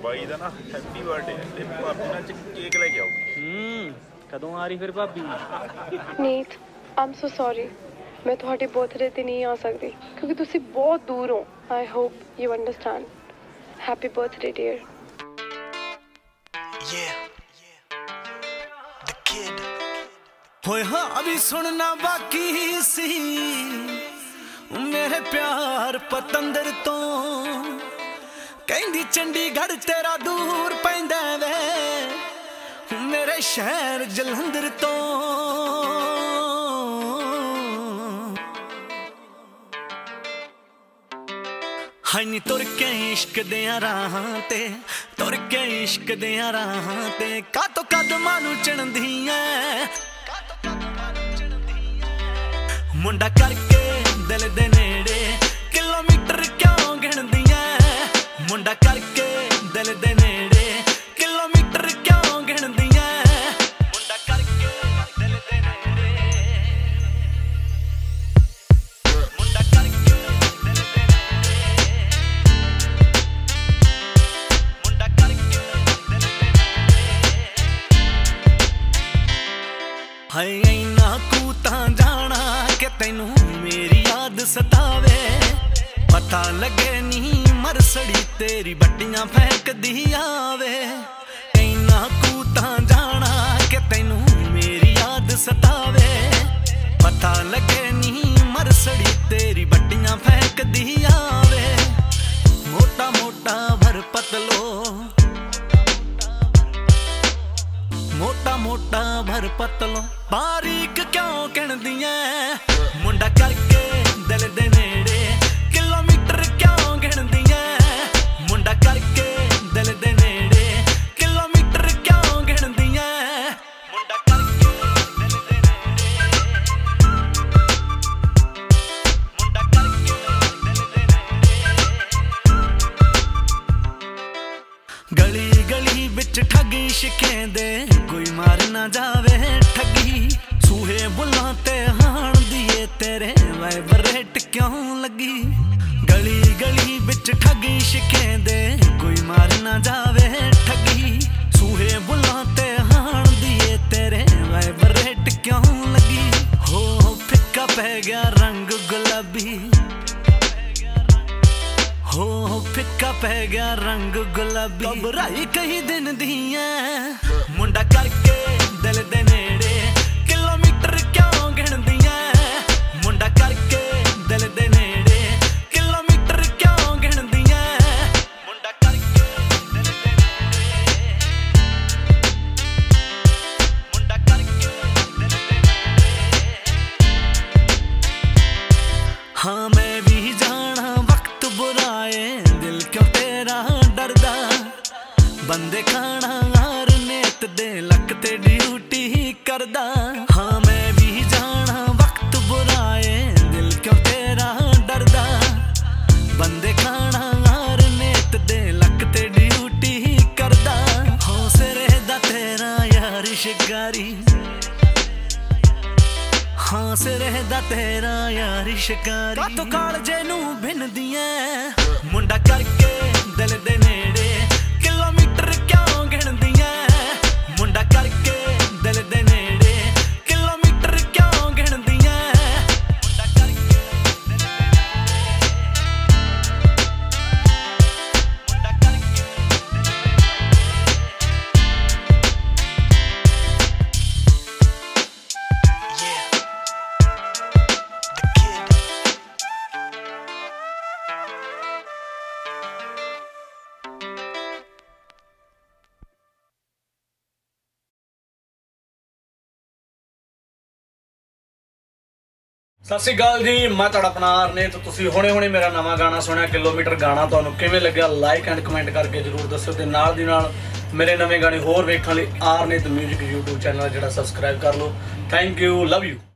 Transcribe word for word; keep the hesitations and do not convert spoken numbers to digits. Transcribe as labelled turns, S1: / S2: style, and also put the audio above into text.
S1: ਬਾਈ ਦਾ ਨਾ happy birthday ਹੈ ਤੇ ਭਾਬੀ ਨਾਲ ਕੇਕ ਲੈ ਕੇ ਆਉਗੀ।
S2: ਹੂੰ ਕਦੋਂ ਆ ਰਹੀ ਫਿਰ ਭਾਬੀ?
S3: ਨੀਤ ਆਮ ਸੋ ਸੌਰੀ, ਮੈਂ ਤੁਹਾਡੇ ਬਰਥਡੇ ਤੇ ਨਹੀਂ ਆ ਸਕਦੀ ਕਿਉਂਕਿ ਤੁਸੀਂ ਬਹੁਤ ਦੂਰ ਹੋ। I hope you understand. Happy birthday dear.
S4: होए हाँ अभी सुनना बाकी सी मेरे प्यार पतंदर तो कहंदी चंडीगढ़ तेरा दूर पैंदा वे मेरे शहर जलंधर तो हाय नी तुर के इश्क दियां राहां ते तुर के इश्क दियां राहां ते कातो कदमां नूं चढ़दी ऐ मुंडा करके दिल दे नेड़े किलोमीटर क्यों गिणदी ऐ मुंडा करके दिल दे नेड़े किलोमीटर क्यों गिणदी ऐ मुंडा करके दिल दे नेड़े मुंडा करके दिल दे हाय इना कूता जाना कि तैनू मेरी याद सतावे पता लगे नी मरसड़ी तेरी बट्टियां फेंक दी आवे इना कूता जाना कि तैनू मेरी याद सतावे पता लगे नी मरसड़ी तेरी बट्टियां फेंक दी आवे मोटा मोटा भर पतलो मोटा मोटा भर पतलो बारीक क्यों कहदी ऐ मुंडा करके दिल दे नेड़े किलोमीटर क्यों गिणदी ऐ मुंडा करके दिल दे नेड़े किलोमीटर क्यों गिणदी ऐ मुंडा करके दिल दे नेड़े मुंडा करके दिल दे नेड़े गली गली बिच ठगी शिकेंदे कोई मार ना जावे ठगी सूहे बुल्लां ते हाण दिए तेरे वाइब्रेट क्यों लगी गली गली बिच ठगी शिकेंदे कोई मार ना जावे ठगी सूहे बुल्लां ते हाण दिए तेरे वाइब्रेट क्यों लगी हो फिक्का पै गया रंग गुलाबी हो फिक्का पै गया रंग गुलाबी घबराई कई दिन दी ऐ मुंडा करके दिल दे नेड़े किलोमीटर क्यों गिणदी ऐ मुंडा करके दिल दे नेड़े किलोमीटर क्यों गिणदी ऐ मुंडा करके दिल दे नेड़े मुंडा करके दिल दे नेड़े हाँ मैं भी जाना वक्त बुराए दिल क्यों तेरा डरदा बंदे खाना हार नेत दे लक ते ड्यूटी करदा हाँ मैं भी जाना वक्त बुराए दिल क्यों तेरा डरदा बंदे खाना हार नेत दे लक ते ड्यूटी करदा हाँ सिरे दा तेरा यार शिकारी हाँ सिरे दा तेरा यार शिकारी कातो कालजे नू भिनदी ऐ मुंडा करके दिल दे नेड़े किलोमीटर क्यों गिणदी ऐ मुंडा करके दिल दे नेड़े किलोमीटर क्यों गिणदी ऐ मुंडा करके दिल दे मुंडा करके
S2: ਸਤਿ ਸ਼੍ਰੀ ਅਕਾਲ ਜੀ, ਮੈਂ ਤੁਹਾਡਾ ਆਪਣਾ ਆਰਨੇਤ। ਤੁਸੀਂ ਹੁਣੇ ਹੁਣੇ ਮੇਰਾ ਨਵਾਂ ਗਾਣਾ ਸੁਣਿਆ ਕਿਲੋਮੀਟਰ ਗਾਣਾ। ਤੁਹਾਨੂੰ ਕਿਵੇਂ ਲੱਗਿਆ ਲਾਈਕ ਐਂਡ ਕਮੈਂਟ ਕਰਕੇ ਜਰੂਰ ਦੱਸਿਓ ਤੇ ਨਾਲ ਦੀ ਨਾਲ ਮੇਰੇ ਨਵੇਂ ਗਾਣੇ ਹੋਰ ਵੇਖਣ ਲਈ ਆਰਨੇਤ ਮਿਊਜ਼ਿਕ YouTube ਚੈਨਲ ਜਿਹੜਾ ਸਬਸਕ੍ਰਾਈਬ ਕਰ ਲਓ। Thank you, love you.